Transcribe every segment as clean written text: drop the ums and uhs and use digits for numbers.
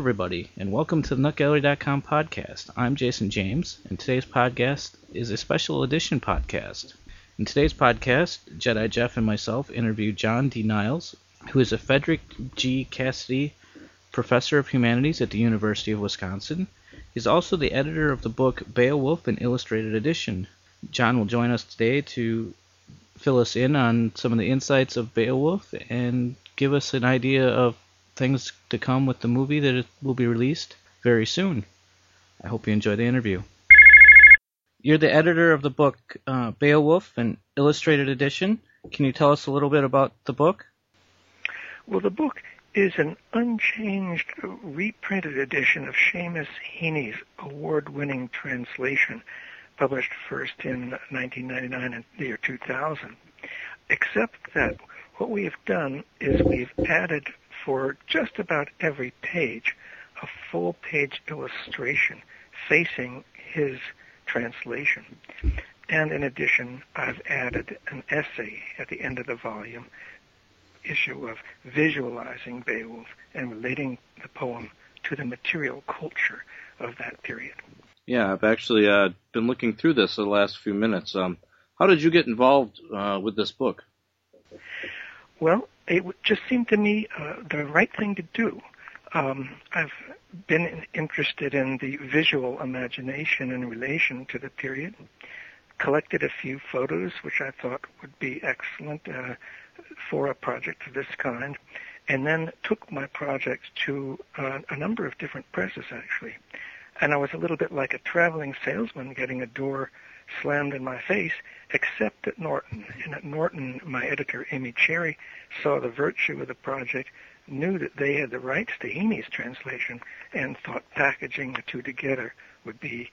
everybody, and welcome to the NutGallery.com podcast. I'm Jason James, and today's podcast is a special edition podcast. In today's podcast, Jedi Jeff and myself interview John D. Niles, who is a Frederick G. Cassidy Professor of Humanities at the University of Wisconsin. He's also the editor of the book Beowulf, an Illustrated Edition. John will join us today to fill us in on some of the insights of Beowulf and give us an idea of things to come with the movie that will be released very soon. I hope you enjoy the interview. You're the editor of the book Beowulf, an Illustrated Edition. Can you tell us a little bit about the book? Well, the book is an unchanged, reprinted edition of Seamus Heaney's award-winning translation, published first in 1999 and the year 2000. Except that what we have done is we've added for just about every page a full-page illustration facing his translation. And in addition, I've added an essay at the end of the volume, issue of visualizing Beowulf and relating the poem to the material culture of that period. Yeah, I've actually been looking through this the last few minutes. How did you get involved with this book? Well, it just seemed to me the right thing to do. I've been interested in the visual imagination in relation to the period, collected a few photos which I thought would be excellent for a project of this kind, and then took my project to a number of different presses, actually. And I was a little bit like a traveling salesman getting a door slammed in my face, except at Norton. And at Norton, my editor, Amy Cherry, saw the virtue of the project, knew that they had the rights to Heaney's translation, and thought packaging the two together would be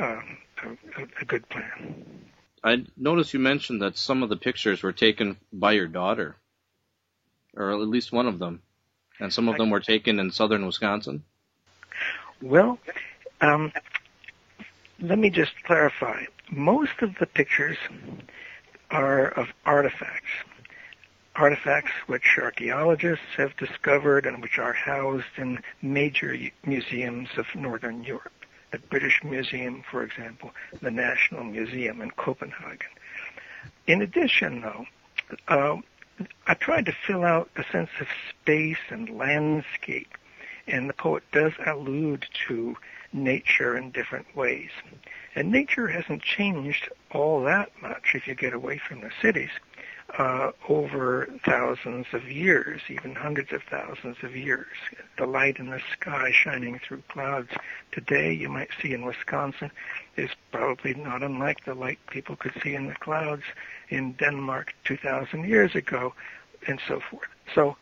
a good plan. I noticed you mentioned that some of the pictures were taken by your daughter, or at least one of them, and some of them were taken in southern Wisconsin. Well, let me just clarify. Most of the pictures are of artifacts which archaeologists have discovered and which are housed in major museums of Northern Europe. The British Museum, for example, the National Museum in Copenhagen. In addition, though, I tried to fill out the sense of space and landscape, and the poet does allude to nature in different ways. And nature hasn't changed all that much if you get away from the cities over thousands of years, even hundreds of thousands of years. The light in the sky shining through clouds today, you might see in Wisconsin, is probably not unlike the light people could see in the clouds in Denmark 2,000 years ago, and so forth. So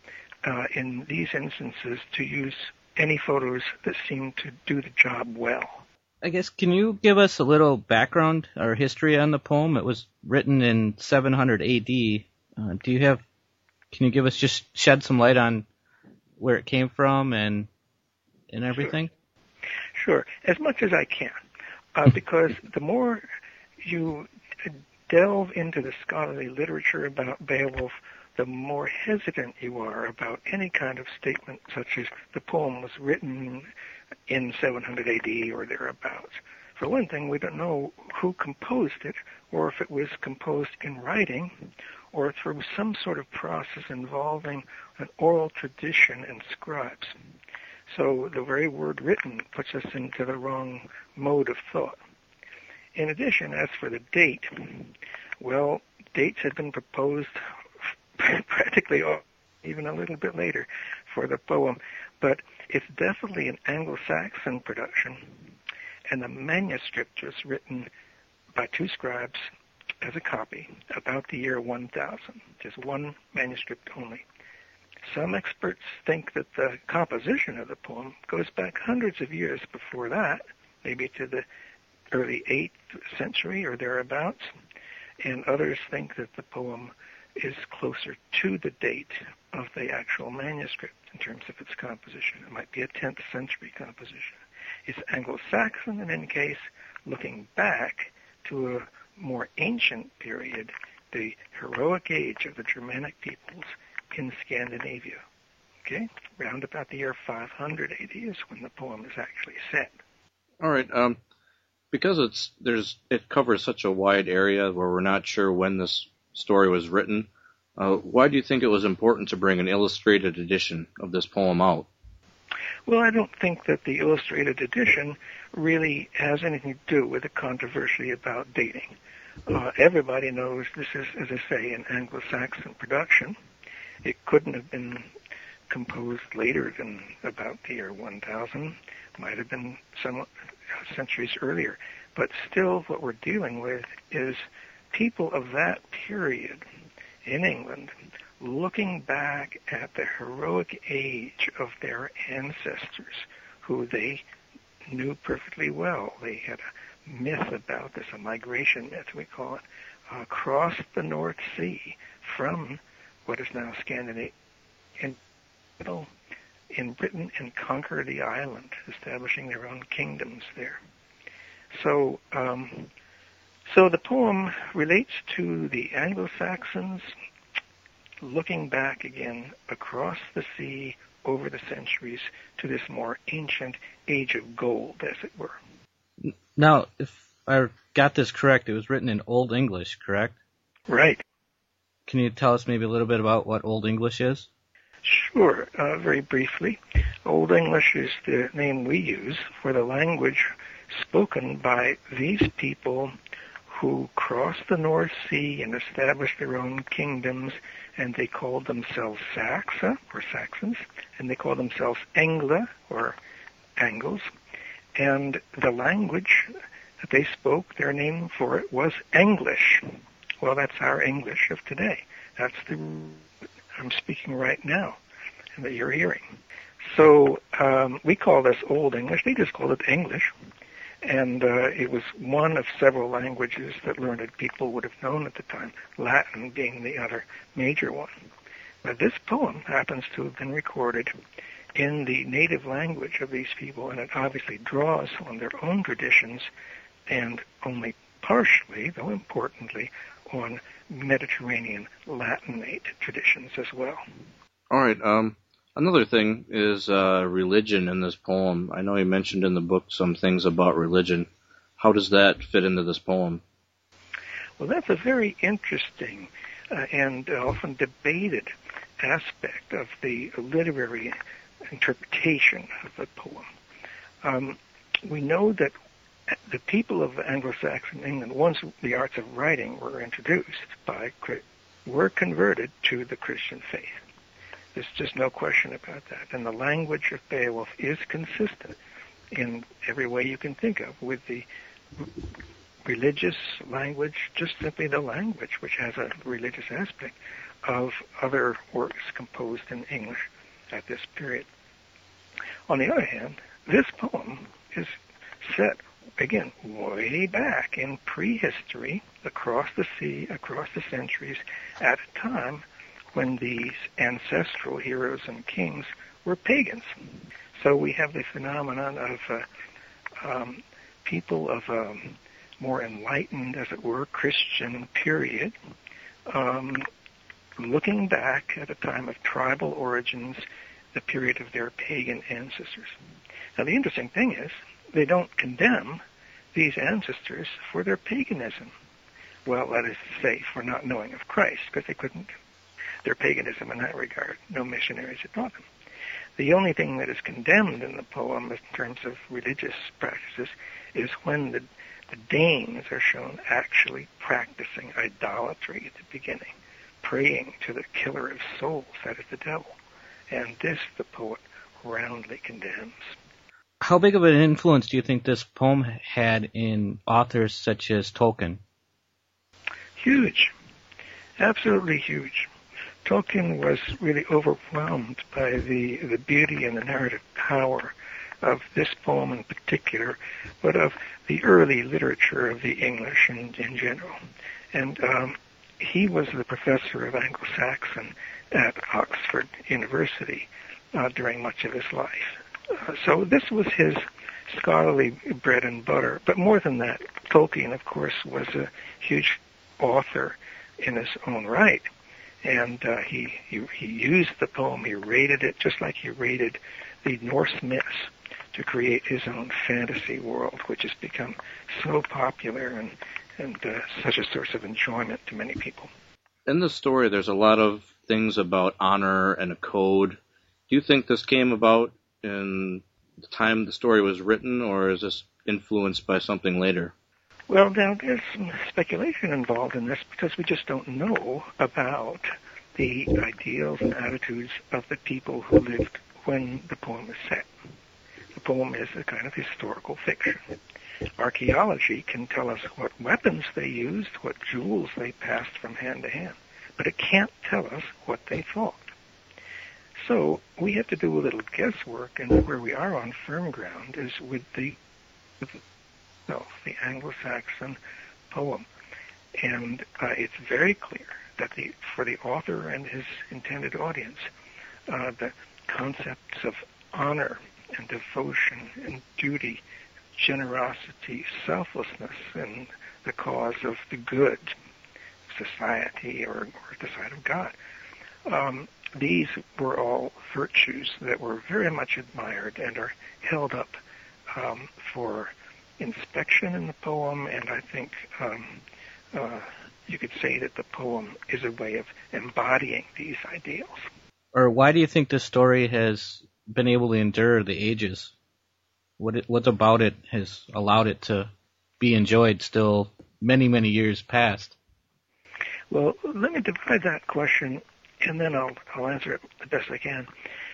in these instances, to use any photos that seem to do the job well. I guess, can you give us a little background or history on the poem? It was written in 700 A.D. Can you give us, just shed some light on where it came from and everything? Sure, as much as I can, because the more you delve into the scholarly literature about Beowulf, the more hesitant you are about any kind of statement such as the poem was written in 700 AD or thereabouts. For one thing, we don't know who composed it, or if it was composed in writing, or through some sort of process involving an oral tradition and scribes. So the very word written puts us into the wrong mode of thought. In addition, as for the date, well, dates had been proposed practically even a little bit later for the poem, but it's definitely an Anglo-Saxon production, and the manuscript was written by two scribes as a copy about the year 1000, just one manuscript only. Some experts think that the composition of the poem goes back hundreds of years before that, maybe to the early 8th century or thereabouts, and others think that the poem is closer to the date of the actual manuscript in terms of its composition. It might be a 10th century composition. It's Anglo-Saxon in any case, looking back to a more ancient period, the heroic age of the Germanic peoples in Scandinavia. Okay, round about the year 500 AD is when the poem is actually set. All right. Because it covers such a wide area where we're not sure when this story was written, why do you think it was important to bring an illustrated edition of this poem out? Well, I don't think that the illustrated edition really has anything to do with the controversy about dating. Everybody knows this is, as I say, an Anglo-Saxon production. It couldn't have been composed later than about the year 1000. Might have been some centuries earlier. But still, what we're dealing with is people of that period in England looking back at the heroic age of their ancestors, who they knew perfectly well. They had a myth about this, a migration myth, we call it, across the North Sea from what is now Scandinavia in Britain and conquer the island, establishing their own kingdoms there. So the poem relates to the Anglo-Saxons looking back again across the sea over the centuries to this more ancient age of gold, as it were. Now, if I got this correct, it was written in Old English, correct? Right. Can you tell us maybe a little bit about what Old English is? Sure. Very briefly, Old English is the name we use for the language spoken by these people who crossed the North Sea and established their own kingdoms, and they called themselves Saxa, or Saxons, and they called themselves Engla, or Angles, and the language that they spoke, their name for it was English. Well, that's our English of today. That's the I'm speaking right now, and that you're hearing. So we call this Old English. They just called it English. And it was one of several languages that learned people would have known at the time, Latin being the other major one. But this poem happens to have been recorded in the native language of these people, and it obviously draws on their own traditions and only partially, though importantly, on Mediterranean Latinate traditions as well. All right. Another thing is religion in this poem. I know you mentioned in the book some things about religion. How does that fit into this poem? Well, that's a very interesting and often debated aspect of the literary interpretation of the poem. We know that the people of Anglo-Saxon England, once the arts of writing were introduced were converted to the Christian faith. There's just no question about that. And the language of Beowulf is consistent in every way you can think of with the religious language, just simply the language, which has a religious aspect, of other works composed in English at this period. On the other hand, this poem is set, again, way back in prehistory, across the sea, across the centuries, at a time when these ancestral heroes and kings were pagans. So we have the phenomenon of people of more enlightened, as it were, Christian period, looking back at a time of tribal origins, the period of their pagan ancestors. Now the interesting thing is, they don't condemn these ancestors for their paganism. Well, that is to say, for not knowing of Christ, because they couldn't. Their paganism in that regard, no missionaries had taught them. The only thing that is condemned in the poem in terms of religious practices is when the Danes are shown actually practicing idolatry at the beginning, praying to the killer of souls, that is the devil. And this the poet roundly condemns. How big of an influence do you think this poem had in authors such as Tolkien? Huge. Absolutely huge. Tolkien was really overwhelmed by the beauty and the narrative power of this poem in particular, but of the early literature of the English in general. And he was the professor of Anglo-Saxon at Oxford University during much of his life. So this was his scholarly bread and butter. But more than that, Tolkien, of course, was a huge author in his own right. And he used the poem, he rated it just like he rated the Norse myths to create his own fantasy world, which has become so popular and such a source of enjoyment to many people. In the story, there's a lot of things about honor and a code. Do you think this came about in the time the story was written, or is this influenced by something later? Well, now there's some speculation involved in this because we just don't know about the ideals and attitudes of the people who lived when the poem is set. The poem is a kind of historical fiction. Archaeology can tell us what weapons they used, what jewels they passed from hand to hand, but it can't tell us what they thought. So we have to do a little guesswork, and where we are on firm ground is with the Anglo-Saxon poem. And it's very clear that for the author and his intended audience, the concepts of honor and devotion and duty, generosity, selflessness in the cause of the good, society, or the side of God, these were all virtues that were very much admired and are held up for inspection in the poem, and I think you could say that the poem is a way of embodying these ideals. Or why do you think this story has been able to endure the ages? What about it has allowed it to be enjoyed still many, many years past? Well, let me divide that question, and then I'll answer it the best I can.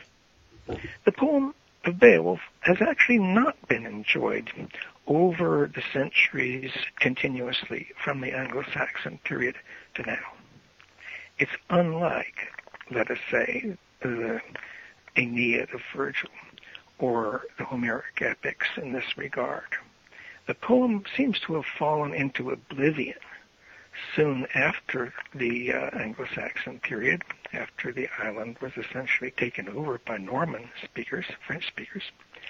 The poem of Beowulf has actually not been enjoyed over the centuries continuously from the Anglo-Saxon period to now. It's unlike, let us say, the Aeneid of Virgil or the Homeric epics in this regard. The poem seems to have fallen into oblivion soon after the Anglo-Saxon period, after the island was essentially taken over by Norman speakers, French speakers,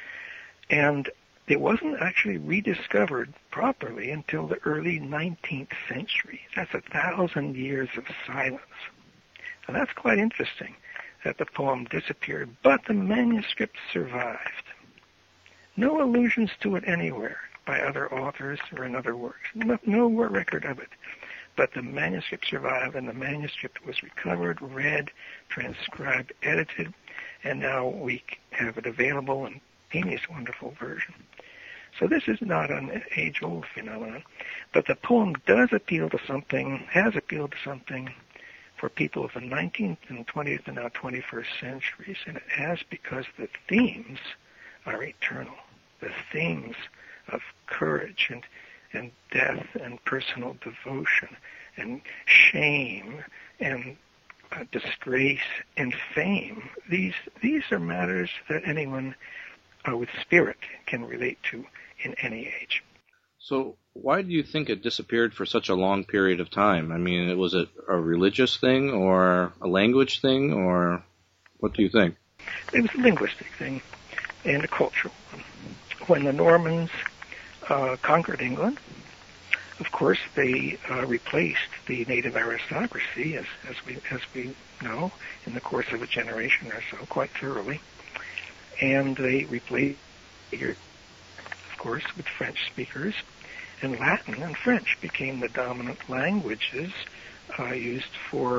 and it wasn't actually rediscovered properly until the early 19th century. That's 1,000 years of silence. And that's quite interesting that the poem disappeared, but the manuscript survived. No allusions to it anywhere by other authors or in other works. No record of it. But the manuscript survived, and the manuscript was recovered, read, transcribed, edited, and now we have it available in Amy's wonderful version. So this is not an age-old phenomenon, but the poem does appeal to something, has appealed to something for people of the 19th and 20th and now 21st centuries, and it has because the themes are eternal. The themes of courage and death and personal devotion and shame and disgrace and fame. These are matters that anyone with spirit can relate to in any age. So why do you think it disappeared for such a long period of time? I mean, was it a religious thing or a language thing, or what do you think? It was a linguistic thing and a cultural one. When the Normans conquered England, of course, they replaced the native aristocracy, as we know, in the course of a generation or so, quite thoroughly. And they replaced, of course, with French speakers, and Latin and French became the dominant languages used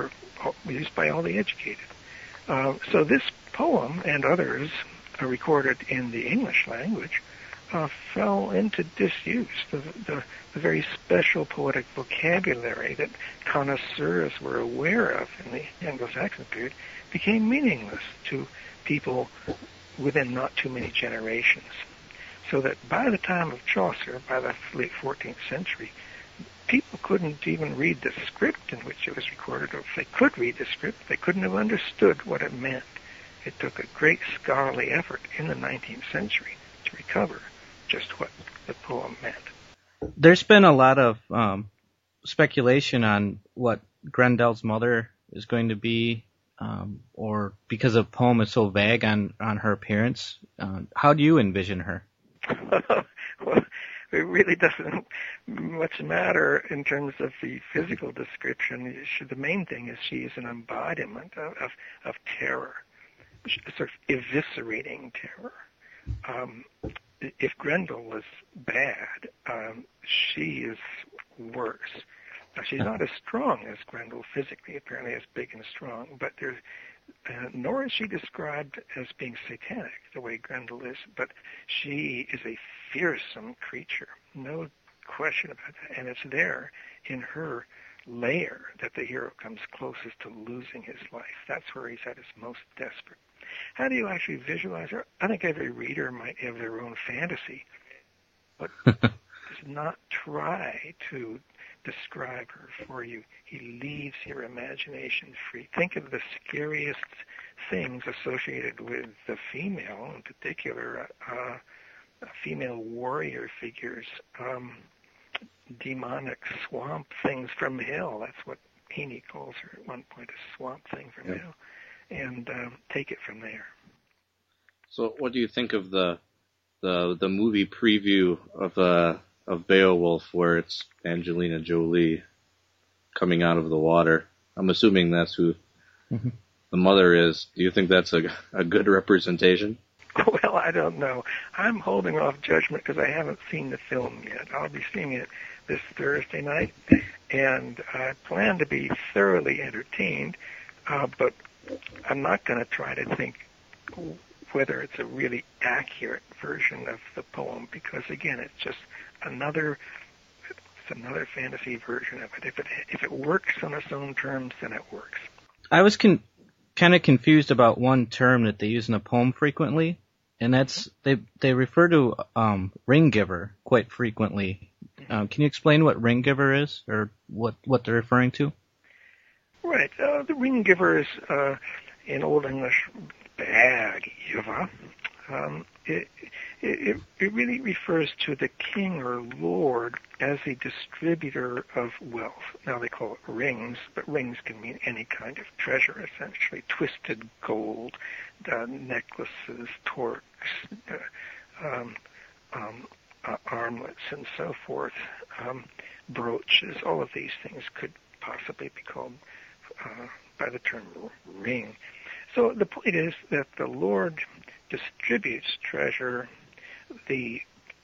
by all the educated. So this poem and others recorded in the English language fell into disuse. The very special poetic vocabulary that connoisseurs were aware of in the Anglo-Saxon period became meaningless to people within not too many generations. So that by the time of Chaucer, by the late 14th century, people couldn't even read the script in which it was recorded, or if they could read the script, they couldn't have understood what it meant. It took a great scholarly effort in the 19th century to recover just what the poem meant. There's been a lot of speculation on what Grendel's mother is going to be, or because the poem is so vague on her appearance. How do you envision her? it really doesn't much matter in terms of the physical description. The main thing is she is an embodiment of terror, sort of eviscerating terror. If Grendel was bad, she is worse. Now, she's not as strong as Grendel physically, apparently as big and strong, but nor is she described as being satanic the way Grendel is, but she is a fearsome creature, no question about that, and it's there in her lair that the hero comes closest to losing his life. That's where he's at his most desperate. How do you actually visualize her? I think every reader might have their own fantasy, but does not try to describe her for you. He leaves your imagination free. Think of the scariest things associated with the female, in particular, female warrior figures, demonic swamp things from hell. That's what Heaney calls her at one point, a swamp thing from hell. And take it from there. So, what do you think of the movie preview of Beowulf, where it's Angelina Jolie coming out of the water? I'm assuming that's who the mother is. Do you think that's a good representation? Well, I don't know. I'm holding off judgment because I haven't seen the film yet. I'll be seeing it this Thursday night, and I plan to be thoroughly entertained, but I'm not going to try to think whether it's a really accurate version of the poem, because again, it's just another fantasy version of it. If it works on its own terms, then it works. I was kind of confused about one term that they use in a poem frequently, and that's they refer to ring giver quite frequently. Can you explain what ring giver is, or what they're referring to? Right. The ring giver is, in Old English, bag giver. It really refers to the king or lord as a distributor of wealth. Now they call it rings, but rings can mean any kind of treasure, essentially. Twisted gold, necklaces, torques, armlets, and so forth, brooches. All of these things could possibly be called by the term ring. So the point is that the Lord distributes treasure. The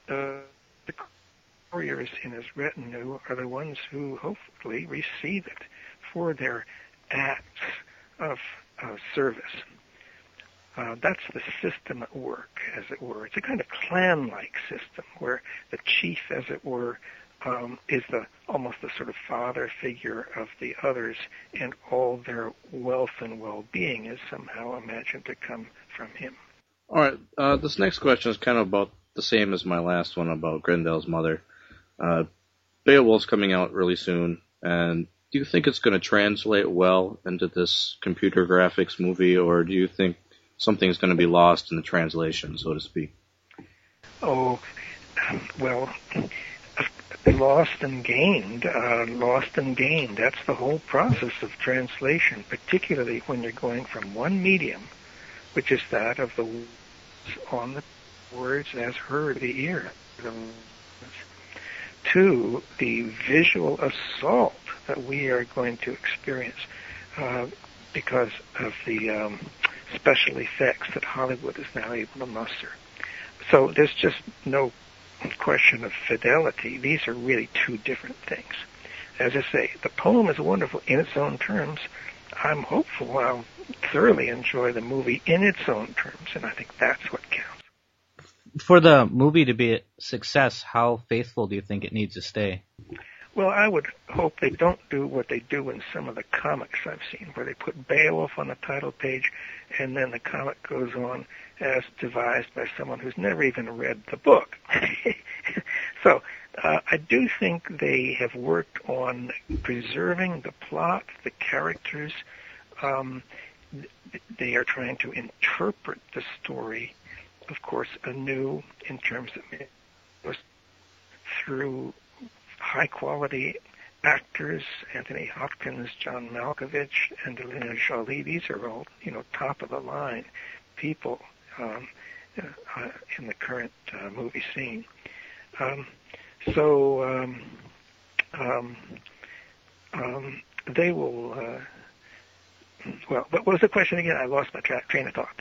warriors in his retinue are the ones who hopefully receive it for their acts of service. That's the system at work, as it were. It's a kind of clan-like system where the chief, as it were, is almost the sort of father figure of the others, and all their wealth and well-being is somehow imagined to come from him. All right, this next question is kind of about the same as my last one about Grendel's mother. Beowulf's coming out really soon, and do you think it's going to translate well into this computer graphics movie, or do you think something's going to be lost in the translation, so to speak? Oh, well, lost and gained. That's the whole process of translation, particularly when you're going from one medium, which is that of the words on the words as heard the ear, to the visual assault that we are going to experience because of the special effects that Hollywood is now able to muster. So there's just no question of fidelity. These are really two different things. As I say, the poem is wonderful in its own terms. I'm hopeful I'll thoroughly enjoy the movie in its own terms, and I think that's what counts. For the movie to be a success, how faithful do you think it needs to stay? Well, I would hope they don't do what they do in some of the comics I've seen, where they put Beowulf on the title page, and then the comic goes on as devised by someone who's never even read the book. So I do think they have worked on preserving the plot, the characters. They are trying to interpret the story, of course, anew in terms of through high-quality actors, Anthony Hopkins, John Malkovich, and Angelina Jolie. These are all, top-of-the-line people in the current movie scene. So they will. Well, what was the question again? I lost my train of thought.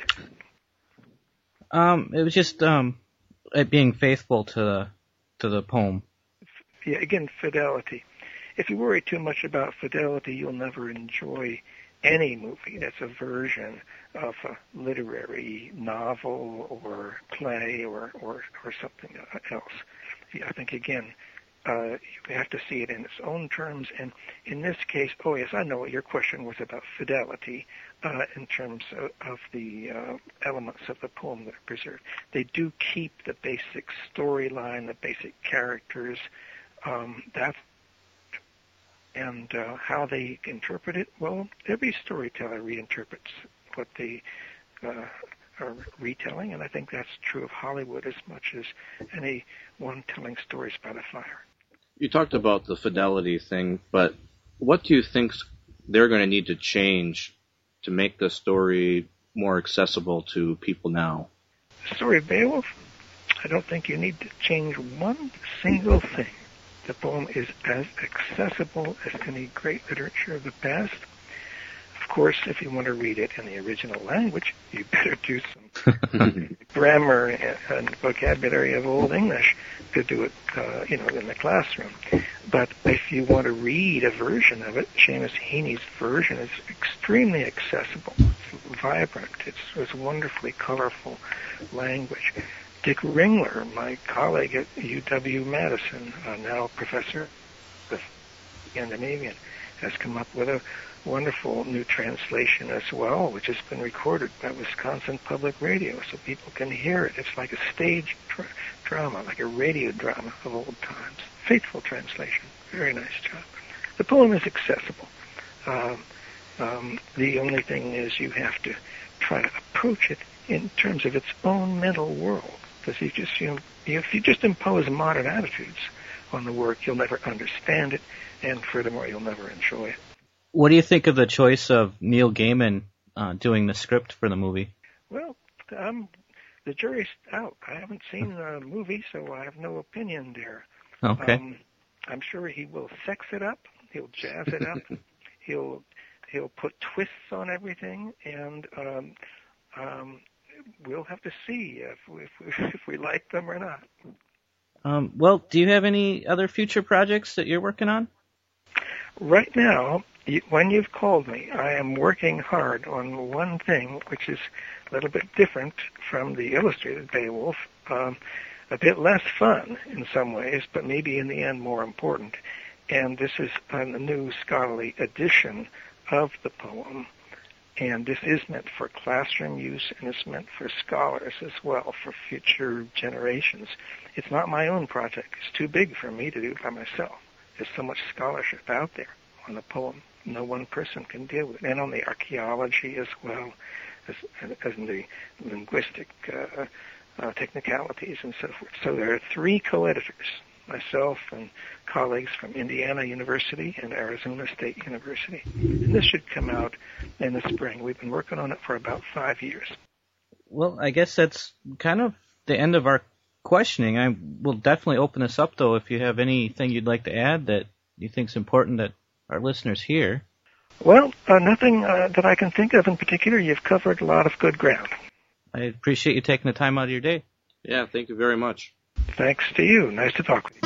It was just it being faithful to the poem. Yeah, again, fidelity. If you worry too much about fidelity, you'll never enjoy any movie that's a version of a literary novel or play or something else. I think, again, you have to see it in its own terms. And in this case, oh yes, I know what your question was about fidelity in terms of the elements of the poem that are preserved. They do keep the basic storyline, the basic characters, and how they interpret it. Well, every storyteller reinterprets what they are retelling, and I think that's true of Hollywood as much as anyone telling stories by the fire. You talked about the fidelity thing, but what do you think they're going to need to change to make the story more accessible to people now? The story of Beowulf, I don't think you need to change one single thing. The poem is as accessible as any great literature of the past. Of course, if you want to read it in the original language, you better do some grammar and vocabulary of Old English to do it, in the classroom. But if you want to read a version of it, Seamus Heaney's version is extremely accessible. It's vibrant. It's wonderfui colorful language. Dick Ringler, my colleague at UW-Madison, now professor of Scandinavian, has come up with a wonderful new translation as well, which has been recorded by Wisconsin Public Radio, so people can hear it. It's like a stage drama, like a radio drama of old times. Faithful translation. Very nice job. The poem is accessible. The only thing is you have to try to approach it in terms of its own mental world. Because if you just impose modern attitudes on the work, you'll never understand it, and furthermore, you'll never enjoy it. What do you think of the choice of Neil Gaiman doing the script for the movie? Well, the jury's out. I haven't seen the movie, so I have no opinion there. Okay. I'm sure he will sex it up. He'll jazz it up. He'll put twists on everything, and we'll have to see if we like them or not. Well, do you have any other future projects that you're working on? Right now, when you've called me, I am working hard on one thing, which is a little bit different from the illustrated Beowulf, a bit less fun in some ways, but maybe in the end more important. And this is a new scholarly edition of the poem. And this is meant for classroom use, and it's meant for scholars as well, for future generations. It's not my own project. It's too big for me to do by myself. There's so much scholarship out there on the poem. No one person can deal with it. And on the archaeology as well as the linguistic technicalities and so forth. So there are 3 co-editors, myself and colleagues from Indiana University and Arizona State University. And this should come out in the spring. We've been working on it for about 5 years. Well, I guess that's kind of the end of our questioning. I will definitely open this up, though, if you have anything you'd like to add that you think is important that our listeners hear. Well, nothing that I can think of in particular. You've covered a lot of good ground. I appreciate you taking the time out of your day. Yeah, thank you very much. Thanks to you. Nice to talk with you.